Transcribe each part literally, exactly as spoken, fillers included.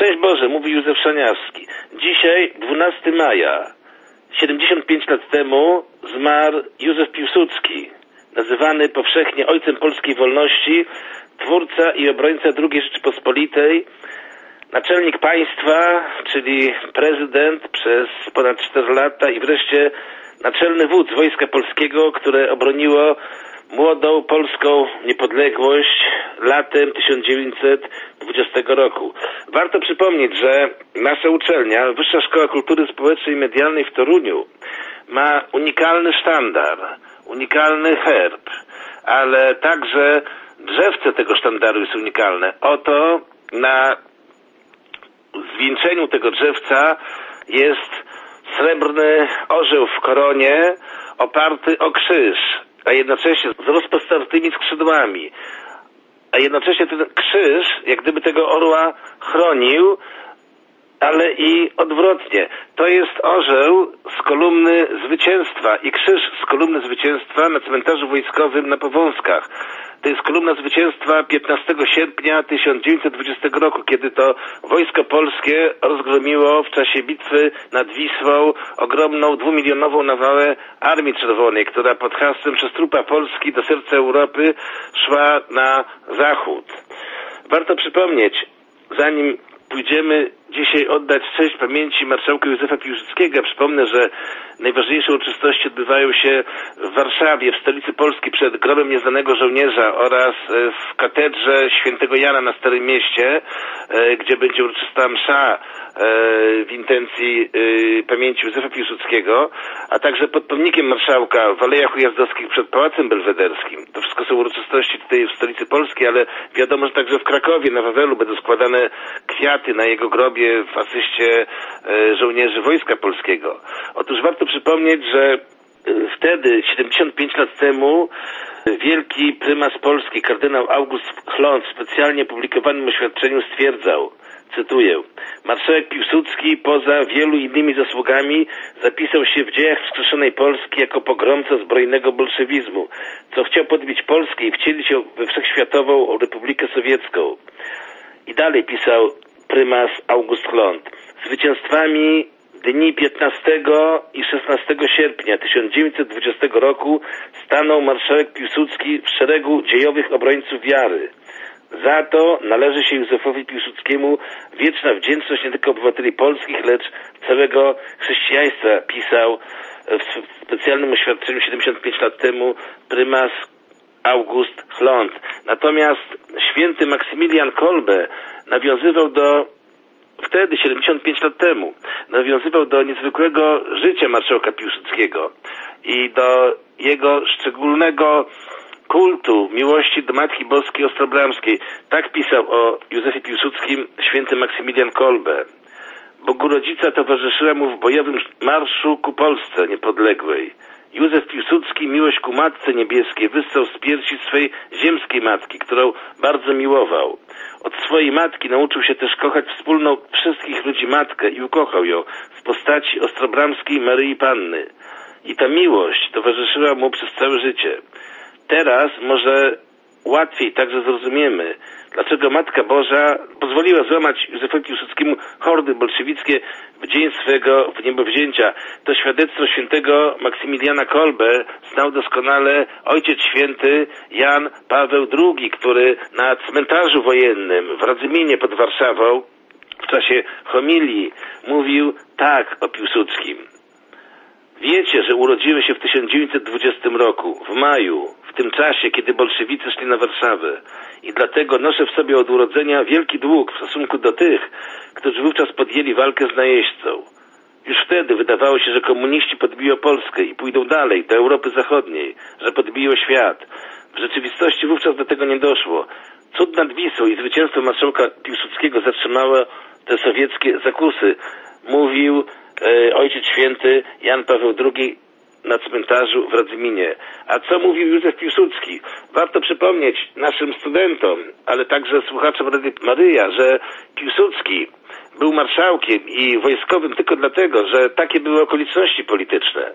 Szczęść Boże, mówi Józef Szaniawski. Dzisiaj, dwunastego maja, siedemdziesiąt pięć lat temu zmarł Józef Piłsudski, nazywany powszechnie ojcem polskiej wolności, twórca i obrońca drugiej Rzeczypospolitej, naczelnik państwa, czyli prezydent przez ponad cztery lata i wreszcie naczelny wódz Wojska Polskiego, które obroniło młodą polską niepodległość latem tysiąc dziewięćset dwudziestego roku. Warto przypomnieć, że nasza uczelnia, Wyższa Szkoła Kultury Społecznej i Medialnej w Toruniu, ma unikalny sztandar, unikalny herb, ale także drzewce tego sztandaru jest unikalne. Oto na zwieńczeniu tego drzewca jest srebrny orzeł w koronie oparty o krzyż, a jednocześnie z rozpostartymi skrzydłami. A jednocześnie ten krzyż, jak gdyby tego orła chronił, ale i odwrotnie. To jest orzeł z kolumny zwycięstwa i krzyż z kolumny zwycięstwa na cmentarzu wojskowym na Powązkach. To jest kolumna zwycięstwa piętnastego sierpnia tysiąc dziewięćset dwudziestego roku, kiedy to Wojsko Polskie rozgromiło w czasie bitwy nad Wisłą ogromną dwumilionową nawałę Armii Czerwonej, która pod hasłem przez trupa Polski do serca Europy szła na zachód. Warto przypomnieć, zanim pójdziemy dzisiaj oddać cześć pamięci marszałka Józefa Piłsudskiego. Przypomnę, że najważniejsze uroczystości odbywają się w Warszawie, w stolicy Polski, przed grobem nieznanego żołnierza oraz w katedrze świętego Jana na Starym Mieście, gdzie będzie uroczysta msza w intencji pamięci Józefa Piłsudskiego, a także pod pomnikiem marszałka w Alejach Ujazdowskich przed Pałacem Belwederskim. To wszystko są uroczystości tutaj w stolicy Polski, ale wiadomo, że także w Krakowie, na Wawelu będą składane kwiaty na jego grobie w asyście żołnierzy Wojska Polskiego. Otóż warto przypomnieć, że wtedy, siedemdziesiąt pięć lat temu, wielki prymas Polski, kardynał August Chląd, w specjalnie publikowanym oświadczeniu stwierdzał, cytuję: marszałek Piłsudski poza wielu innymi zasługami zapisał się w dziejach wskrzeszonej Polski jako pogromca zbrojnego bolszewizmu, co chciał podbić Polskę i wcielić ją we wszechświatową Republikę Sowiecką. I dalej pisał prymas August Chląd: zwycięstwami dni piętnastego i szesnastego sierpnia tysiąc dziewięćset dwudziestego roku stanął marszałek Piłsudski w szeregu dziejowych obrońców wiary. Za to należy się Józefowi Piłsudskiemu wieczna wdzięczność nie tylko obywateli polskich, lecz całego chrześcijaństwa, pisał w specjalnym oświadczeniu siedemdziesiąt pięć lat temu prymas August Chląd. Natomiast święty Maksymilian Kolbe nawiązywał do, wtedy, siedemdziesiąt pięć lat temu, nawiązywał do niezwykłego życia marszałka Piłsudskiego i do jego szczególnego kultu, miłości do Matki Boskiej Ostrobramskiej. Tak pisał o Józefie Piłsudskim święty Maksymilian Kolbe. Bogu Rodzica towarzyszyła mu w bojowym marszu ku Polsce niepodległej. Józef Piłsudski miłość ku Matce Niebieskiej wyssał z piersi swej ziemskiej matki, którą bardzo miłował. Od swojej matki nauczył się też kochać wspólną wszystkich ludzi matkę i ukochał ją w postaci ostrobramskiej Maryi Panny. I ta miłość towarzyszyła mu przez całe życie. Teraz może łatwiej także zrozumiemy, dlaczego Matka Boża pozwoliła złamać Józefowi Piłsudskiemu hordy bolszewickie w dzień swego wniebowzięcia. To świadectwo świętego Maksymiliana Kolbe znał doskonale ojciec święty Jan Paweł drugi, który na cmentarzu wojennym w Radzyminie pod Warszawą w czasie homilii mówił tak o Piłsudskim: wiecie, że urodziłem się w tysiąc dziewięćset dwudziestym roku, w maju, w tym czasie, kiedy bolszewicy szli na Warszawę, i dlatego noszę w sobie od urodzenia wielki dług w stosunku do tych, którzy wówczas podjęli walkę z najeźdźcą. Już wtedy wydawało się, że komuniści podbiją Polskę i pójdą dalej, do Europy Zachodniej, że podbiją świat. W rzeczywistości wówczas do tego nie doszło. Cud nad Wisłą i zwycięstwo marszałka Piłsudskiego zatrzymało te sowieckie zakusy, mówił e, ojciec święty Jan Paweł drugi na cmentarzu w Radzyminie. A co mówił Józef Piłsudski? Warto przypomnieć naszym studentom, ale także słuchaczom Radia Maryja, że Piłsudski był marszałkiem i wojskowym tylko dlatego, że takie były okoliczności polityczne.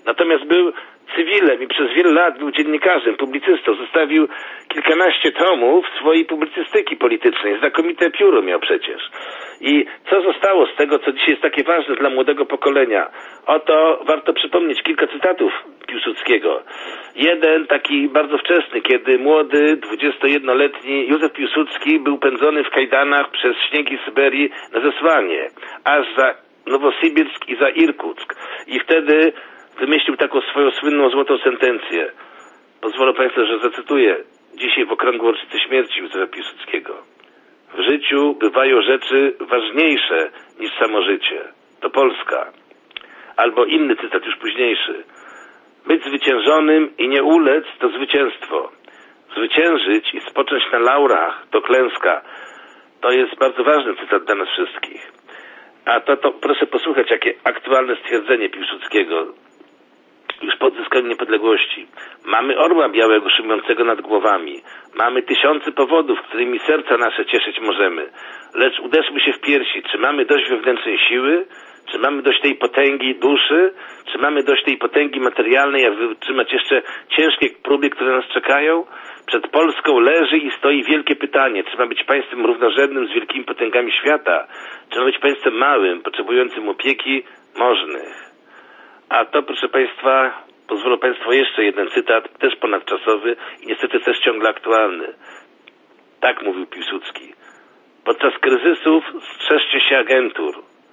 Natomiast był cywilem i przez wiele lat był dziennikarzem, publicystą. Zostawił kilkanaście tomów swojej publicystyki politycznej. Znakomite pióro miał przecież. I co zostało z tego, co dzisiaj jest takie ważne dla młodego pokolenia? Oto warto przypomnieć kilka cytatów Piłsudskiego. Jeden taki bardzo wczesny, kiedy młody, dwudziestojednoletni Józef Piłsudski był pędzony w kajdanach przez śniegi Syberii na zesłanie, aż za Nowosybirsk i za Irkuck. I wtedy wymyślił taką swoją słynną złotą sentencję. Pozwolę Państwu, że zacytuję dzisiaj w okrągłą rocznicę śmierci Józefa Piłsudskiego. W życiu bywają rzeczy ważniejsze niż samo życie. To Polska. Albo inny cytat już późniejszy. Być zwyciężonym i nie ulec to zwycięstwo. Zwyciężyć i spocząć na laurach to klęska. To jest bardzo ważny cytat dla nas wszystkich. A to, to proszę posłuchać, jakie aktualne stwierdzenie Piłsudskiego już po odzyskaniu niepodległości. Mamy orła białego szymującego nad głowami. Mamy tysiące powodów, którymi serca nasze cieszyć możemy. Lecz uderzmy się w piersi. Czy mamy dość wewnętrznej siły? Czy mamy dość tej potęgi duszy? Czy mamy dość tej potęgi materialnej, aby wytrzymać jeszcze ciężkie próby, które nas czekają? Przed Polską leży i stoi wielkie pytanie. Czy ma być państwem równorzędnym z wielkimi potęgami świata? Czy ma być państwem małym, potrzebującym opieki możnych? A to, proszę Państwa, pozwolą Państwo jeszcze jeden cytat, też ponadczasowy i niestety też ciągle aktualny. Tak mówił Piłsudski. Podczas kryzysów strzeżcie się agentur.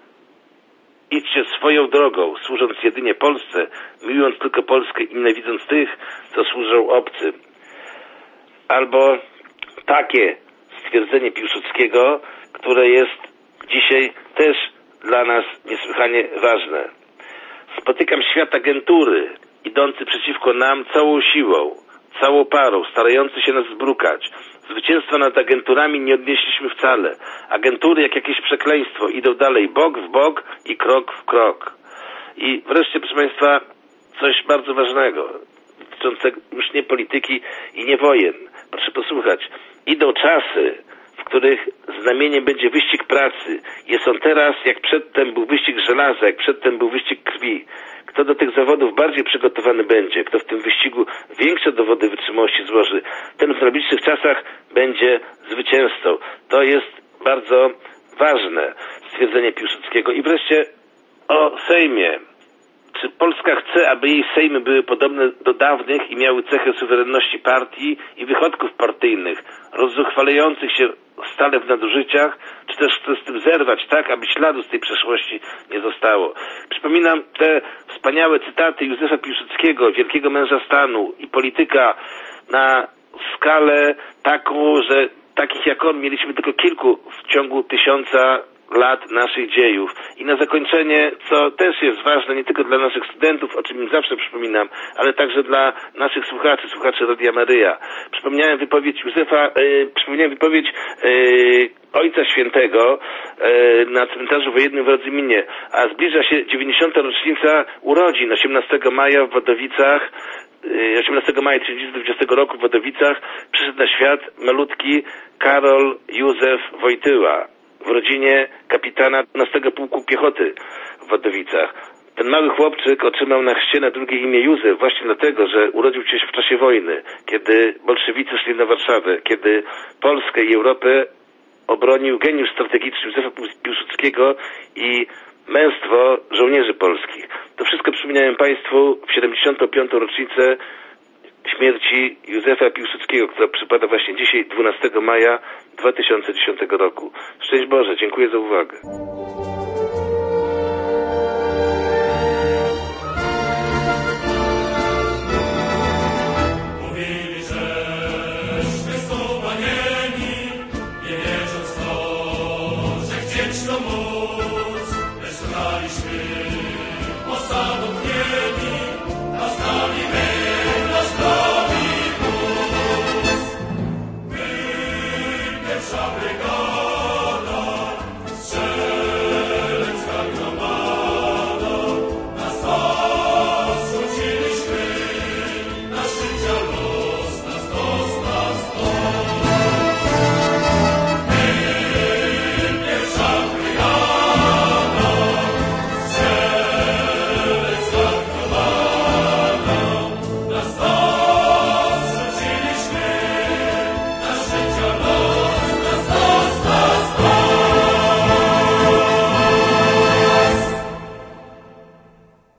Idźcie swoją drogą, służąc jedynie Polsce, miłując tylko Polskę i nienawidząc tych, co służą obcym. Albo takie stwierdzenie Piłsudskiego, które jest dzisiaj też dla nas niesłychanie ważne. Spotykam świat agentury, idący przeciwko nam całą siłą, całą parą, starający się nas zbrukać. Zwycięstwa nad agenturami nie odnieśliśmy wcale. Agentury, jak jakieś przekleństwo, idą dalej bok w bok i krok w krok. I wreszcie, proszę Państwa, coś bardzo ważnego, dotyczącego już nie polityki i nie wojen. Proszę posłuchać. Idą czasy, w których znamieniem będzie wyścig pracy. Jest on teraz, jak przedtem był wyścig żelaza, jak przedtem był wyścig krwi. Kto do tych zawodów bardziej przygotowany będzie, kto w tym wyścigu większe dowody wytrzymałości złoży, ten w najbliższych czasach będzie zwycięzcą. To jest bardzo ważne stwierdzenie Piłsudskiego. I wreszcie o Sejmie. Czy Polska chce, aby jej sejmy były podobne do dawnych i miały cechę suwerenności partii i wychodków partyjnych, rozzuchwalających się stale w nadużyciach, czy też chce z tym zerwać tak, aby śladu z tej przeszłości nie zostało? Przypominam te wspaniałe cytaty Józefa Piłsudskiego, wielkiego męża stanu i polityka na skalę taką, że takich jak on mieliśmy tylko kilku w ciągu tysiąca lat naszych dziejów. I na zakończenie, co też jest ważne nie tylko dla naszych studentów, o czym im zawsze przypominam, ale także dla naszych słuchaczy, słuchaczy Radia Maryja. Przypomniałem wypowiedź Józefa, yy, przypomniałem wypowiedź yy, Ojca Świętego yy, na cmentarzu wojennym w Radzyminie, a zbliża się dziewięćdziesiąta rocznica urodzin, osiemnastego maja w Wadowicach, osiemnastego maja tysiąc dziewięćset dwudziestego roku w Wadowicach przyszedł na świat malutki Karol Józef Wojtyła w rodzinie kapitana dwunastego Pułku Piechoty w Wadowicach. Ten mały chłopczyk otrzymał na chrzcie na drugie imię Józef właśnie dlatego, że urodził się w czasie wojny, kiedy bolszewicy szli na Warszawę, kiedy Polskę i Europę obronił geniusz strategiczny Józefa Piłsudskiego i męstwo żołnierzy polskich. To wszystko przypomniałem Państwu w siedemdziesiątą piątą rocznicę śmierci Józefa Piłsudskiego, która przypada właśnie dzisiaj, dwunastego maja dwa tysiące dziesiątego roku. Szczęść Boże, dziękuję za uwagę. Mówili, żeśmy zdobanieni, nie wierząc w to, że wdzięczną mu